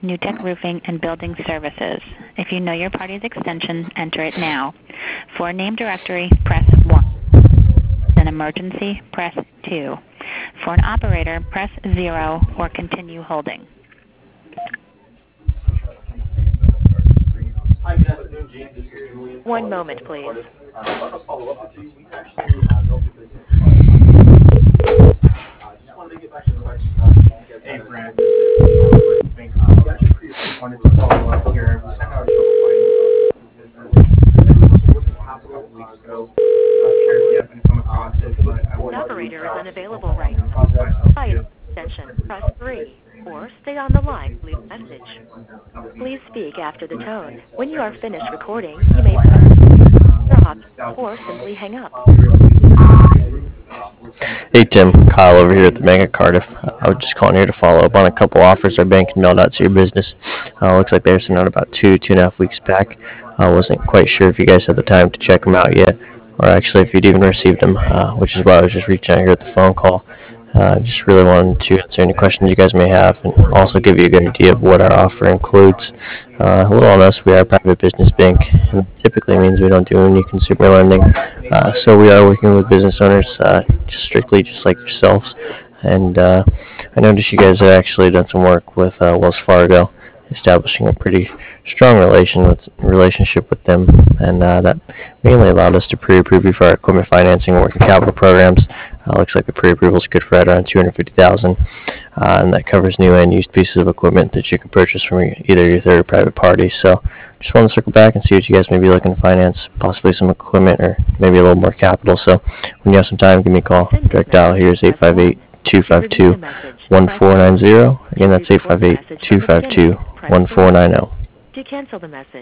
Newtek Roofing and Building Services. If you know your party's extension, enter it now. For a name directory, press 1. An emergency, press 2. For an operator, press 0 or continue holding. One moment, please. Hey, Brad. Wanted to follow up here. We sent out a couple weeks ago. Not sure if you happen to come across it, but I The would. operator is unavailable right now. By extension, press 3, or stay on the line, leave a message. Please speak after the tone. When you are finished recording, you may stop or simply hang up. Hey Tim, Kyle over here at the Bank of Cardiff. I was just calling here to follow up on a couple offers our bank had mailed out to your business. Looks like they were sent out about 2.5 weeks back. I wasn't quite sure if you guys had the time to check them out yet, or actually if you'd even received them, which is why I was just reaching out here at the phone call. Just really wanted to answer any questions you guys may have and also give you a good idea of what our offer includes. A little on us, we are a private business bank, and it typically means we don't do any consumer lending. So we are working with business owners just strictly just like yourselves. And I noticed you guys have actually done some work with Wells Fargo, establishing a pretty strong relationship with them, and that mainly allowed us to pre-approve you for our equipment financing and working capital programs. Looks like the pre-approval is good for right around $250,000, and that covers new and used pieces of equipment that you can purchase from either your third or private party. So just want to circle back and see what you guys may be looking to finance, possibly some equipment or maybe a little more capital. So when you have some time, give me a call. Direct dial here is 858-252-1490. Again, that's 858-252-1490. To cancel the message,